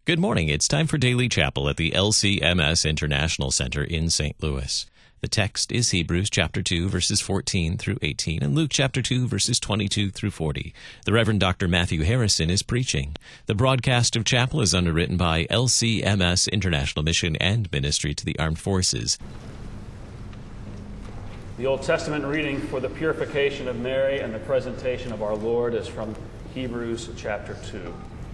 Good morning. It's time for Daily Chapel at the LCMS International Center in St. Louis. The text is Hebrews chapter 2, verses 14 through 18, and Luke chapter 2, verses 22 through 40. The Reverend Dr. Matthew Harrison is preaching. The broadcast of chapel is underwritten by LCMS International Mission and Ministry to the Armed Forces. The Old Testament reading for the purification of Mary and the presentation of our Lord is from Hebrews chapter 2.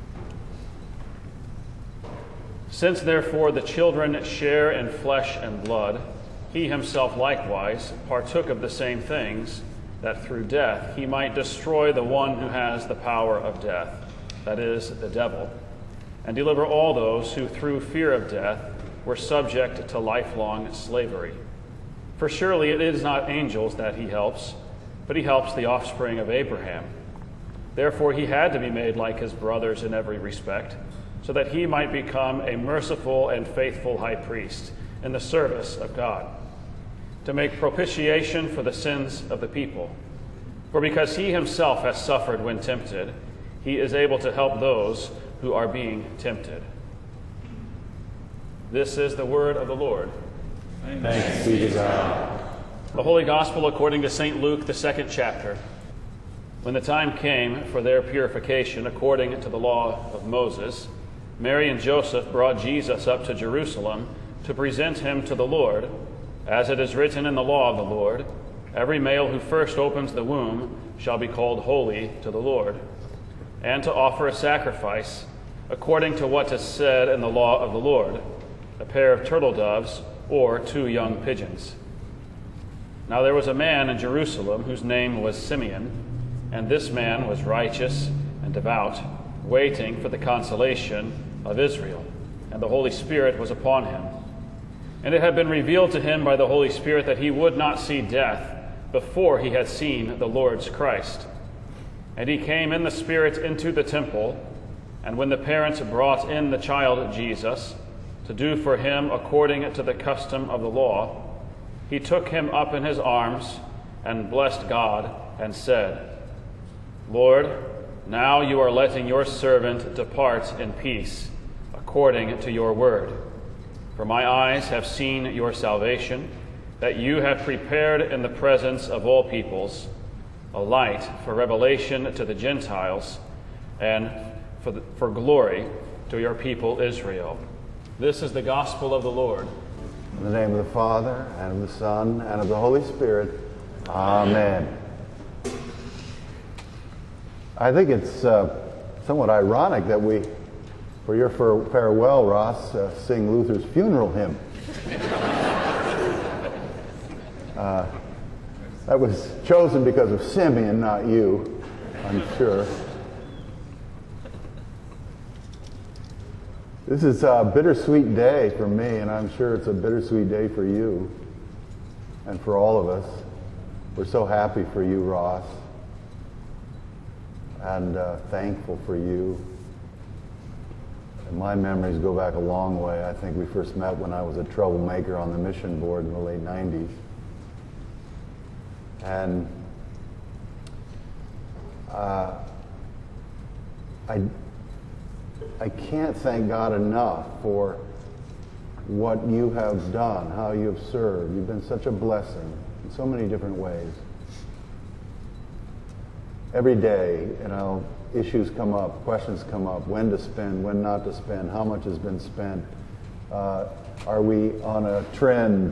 Since therefore the children share in flesh and blood, he himself likewise partook of the same things, that through death he might destroy the one who has the power of death, that is, the devil, and deliver all those who through fear of death were subject to lifelong slavery. For surely it is not angels that he helps, but he helps the offspring of Abraham. Therefore he had to be made like his brothers in every respect, so that he might become a merciful and faithful high priest in the service of God, to make propitiation for the sins of the people. For because he himself has suffered when tempted, he is able to help those who are being tempted. This is the word of the Lord. Thanks be to God. The Holy Gospel according to St. Luke, the 2nd chapter. When the time came for their purification according to the law of Moses, Mary and Joseph brought Jesus up to Jerusalem to present him to the Lord. As it is written in the law of the Lord, every male who first opens the womb shall be called holy to the Lord, and to offer a sacrifice according to what is said in the law of the Lord, a pair of turtle doves or 2 young pigeons. Now there was a man in Jerusalem whose name was Simeon, and this man was righteous and devout, waiting for the consolation of Israel, and the Holy Spirit was upon him. And it had been revealed to him by the Holy Spirit that he would not see death before he had seen the Lord's Christ. And he came in the Spirit into the temple, and when the parents brought in the child Jesus to do for him according to the custom of the law, he took him up in his arms and blessed God and said, Lord, now you are letting your servant depart in peace, according to your word. For my eyes have seen your salvation, that you have prepared in the presence of all peoples a light for revelation to the Gentiles and for glory to your people Israel. This is the gospel of the Lord. In the name of the Father, and of the Son, and of the Holy Spirit. Amen. I think it's somewhat ironic that we, for your farewell, Ross, sing Luther's funeral hymn. That was chosen because of Simeon, not you, I'm sure. This is a bittersweet day for me, and I'm sure it's a bittersweet day for you and for all of us. We're so happy for you, Ross, and thankful for you. And my memories go back a long way. I think we first met when I was a troublemaker on the mission board in the late 90s. And I can't thank God enough for what you have done, how you have served. You've been such a blessing in so many different ways. Every day, issues come up, questions come up, when to spend, when not to spend, how much has been spent. Are we on a trend?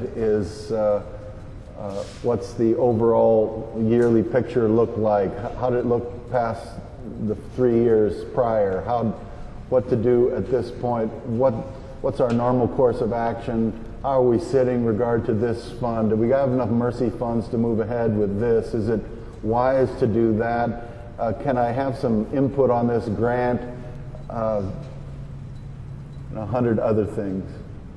What's the overall yearly picture look like? How did it look past the 3 years prior? What to do at this point? What's our normal course of action? How are we sitting in regard to this fund? Do we have enough mercy funds to move ahead with this? Is it wise to do that? Can I have some input on this grant? And 100 other things.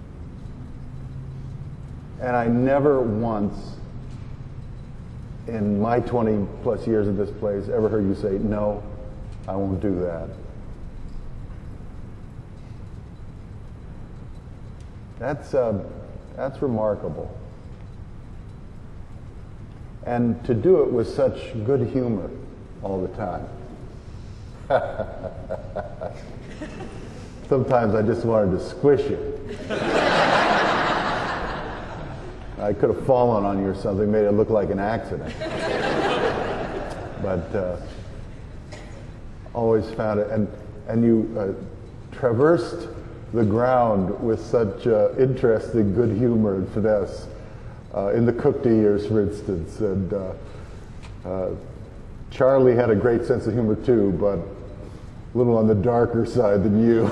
And I never once in my 20 plus years at this place ever heard you say, no, I won't do that. That's remarkable. And to do it with such good humor all the time. Sometimes I just wanted to squish you. I could have fallen on you or something, made it look like an accident. But always found it. And you traversed the ground with such interesting good humor and finesse. In the Cooktie years, for instance. And Charlie had a great sense of humor too, but a little on the darker side than you.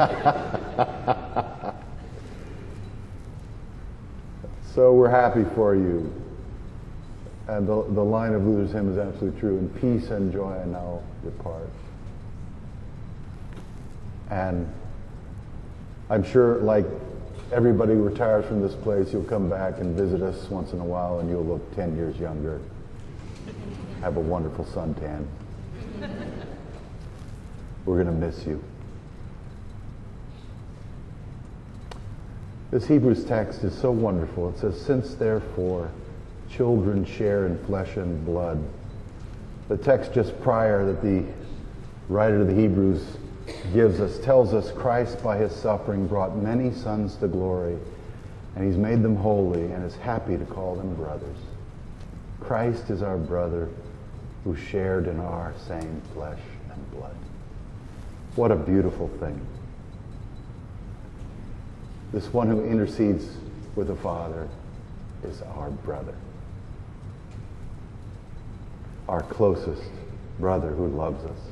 So we're happy for you. And the line of Luther's hymn is absolutely true. In peace and joy I now depart. And I'm sure, like everybody who retires from this place, you'll come back and visit us once in a while, and you'll look 10 years younger. Have a wonderful suntan. We're going to miss you. This Hebrews text is so wonderful. It says, since therefore children share in flesh and blood. The text just prior that the writer of the Hebrews gives us tells us Christ by his suffering brought many sons to glory, and he's made them holy and is happy to call them brothers. Christ is our brother who shared in our same flesh and blood. What a beautiful thing. This one who intercedes with the Father is our brother. Our closest brother who loves us.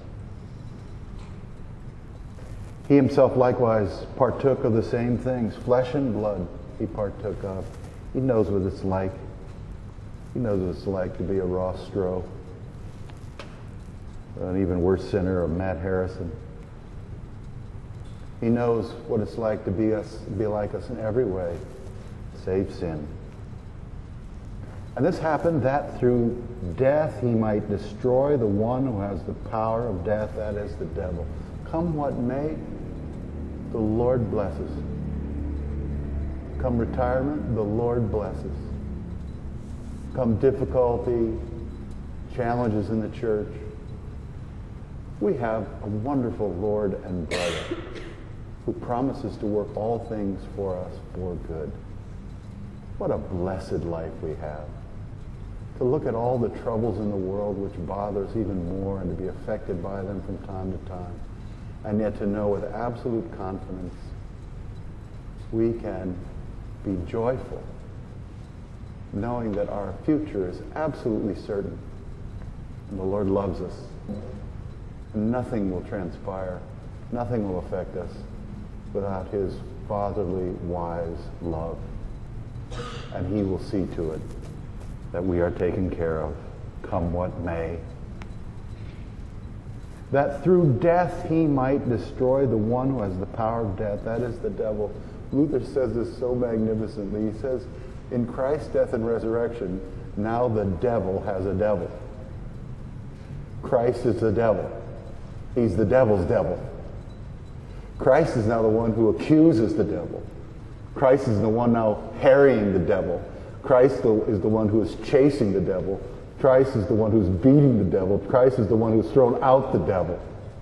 He himself likewise partook of the same things. Flesh and blood he partook of. He knows what it's like. He knows what it's like to be a Ross Stroh, an even worse sinner, a Matt Harrison. He knows what it's like to be like us in every way, save sin. And this happened that through death he might destroy the one who has the power of death, that is the devil. Come what may, the Lord blesses. Come retirement, the Lord blesses. Come difficulty, challenges in the church. We have a wonderful Lord and brother who promises to work all things for us for good. What a blessed life we have. To look at all the troubles in the world which bother us even more and to be affected by them from time to time, and yet to know with absolute confidence we can be joyful, knowing that our future is absolutely certain and the Lord loves us. And nothing will transpire, nothing will affect us without his fatherly, wise love. And he will see to it that we are taken care of, come what may. That through death he might destroy the one who has the power of death, that is the devil. Luther says this so magnificently. He says, in Christ's death and resurrection, now the devil has a devil. Christ is the devil. He's the devil's devil. Christ is now the one who accuses the devil. Christ is the one now harrying the devil. Christ is the one who is chasing the devil. Christ is the one who's beating the devil. Christ is the one who's thrown out the devil.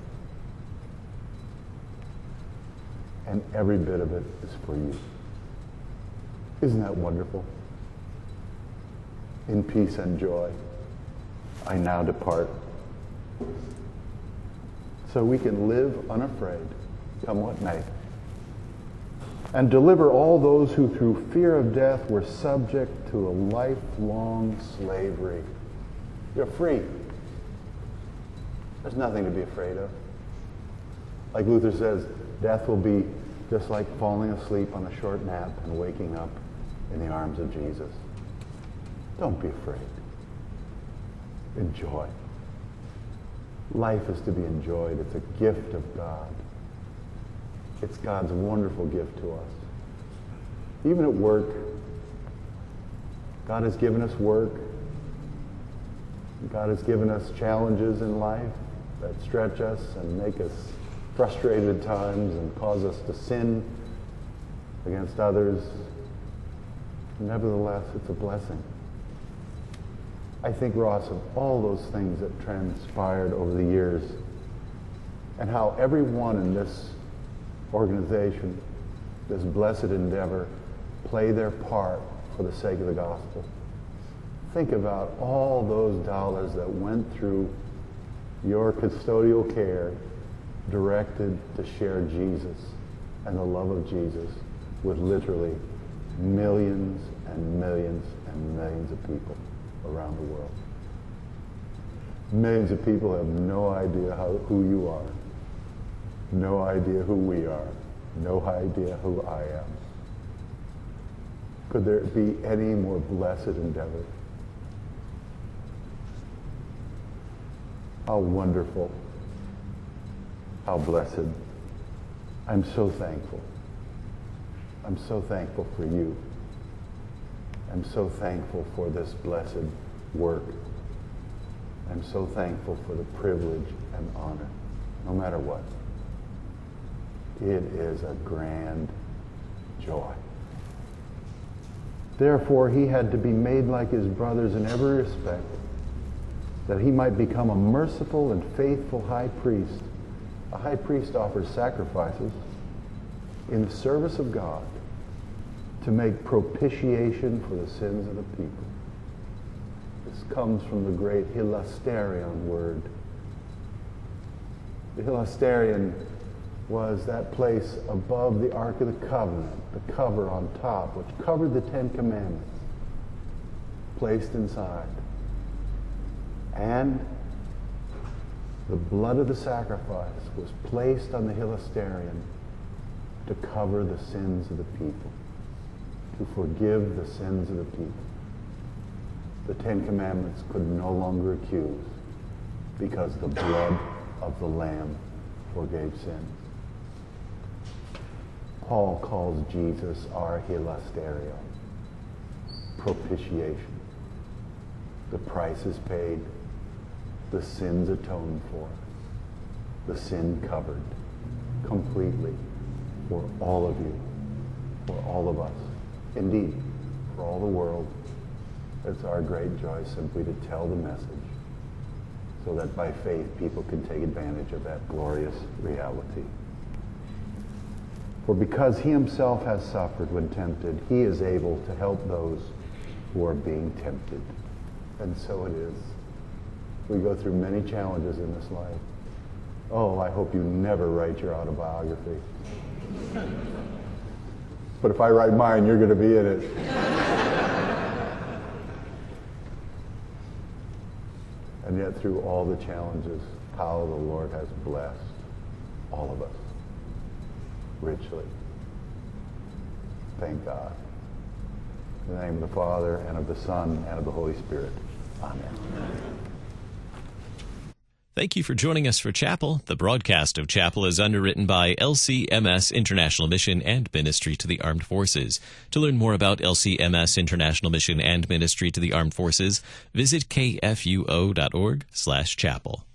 And every bit of it is for you. Isn't that wonderful? In peace and joy, I now depart. So we can live unafraid, come what may, and deliver all those who through fear of death were subject to a lifelong slavery. You're free. There's nothing to be afraid of. Like Luther says, death will be just like falling asleep on a short nap and waking up in the arms of Jesus. Don't be afraid. Enjoy. Life is to be enjoyed. It's a gift of God. It's God's wonderful gift to us. Even at work, God has given us work. God has given us challenges in life that stretch us and make us frustrated at times and cause us to sin against others. Nevertheless, it's a blessing. I think, Ross, of all those things that transpired over the years and how everyone in this organization, this blessed endeavor, play their part for the sake of the gospel. Think about all those dollars that went through your custodial care directed to share Jesus and the love of Jesus with literally millions and millions and millions of people around the world. Millions of people have no idea who you are, no idea who we are, no idea who I am. Could there be any more blessed endeavor? How wonderful, how blessed. I'm so thankful. I'm so thankful for you. I'm so thankful for this blessed work. I'm so thankful for the privilege and honor, no matter what. It is a grand joy. Therefore, he had to be made like his brothers in every respect, that he might become a merciful and faithful high priest. A high priest offers sacrifices in the service of God to make propitiation for the sins of the people. This comes from the great hilasterion word. The hilasterion was that place above the Ark of the Covenant, the cover on top, which covered the Ten Commandments, placed inside. And the blood of the sacrifice was placed on the hilasterion to cover the sins of the people, to forgive the sins of the people. The Ten Commandments could no longer accuse because the blood of the Lamb forgave sins. Paul calls Jesus our hilasterion, propitiation. The price is paid, the sins atoned for, the sin covered completely for all of you, for all of us. Indeed, for all the world. It's our great joy simply to tell the message so that by faith people can take advantage of that glorious reality. For because he himself has suffered when tempted, he is able to help those who are being tempted. And so it is. We go through many challenges in this life. Oh, I hope you never write your autobiography. But if I write mine, you're going to be in it. And yet through all the challenges, how the Lord has blessed all of us richly. Thank God. In the name of the Father, and of the Son, and of the Holy Spirit. Amen. Thank you for joining us for Chapel. The broadcast of Chapel is underwritten by LCMS International Mission and Ministry to the Armed Forces. To learn more about LCMS International Mission and Ministry to the Armed Forces, visit kfuo.org/chapel.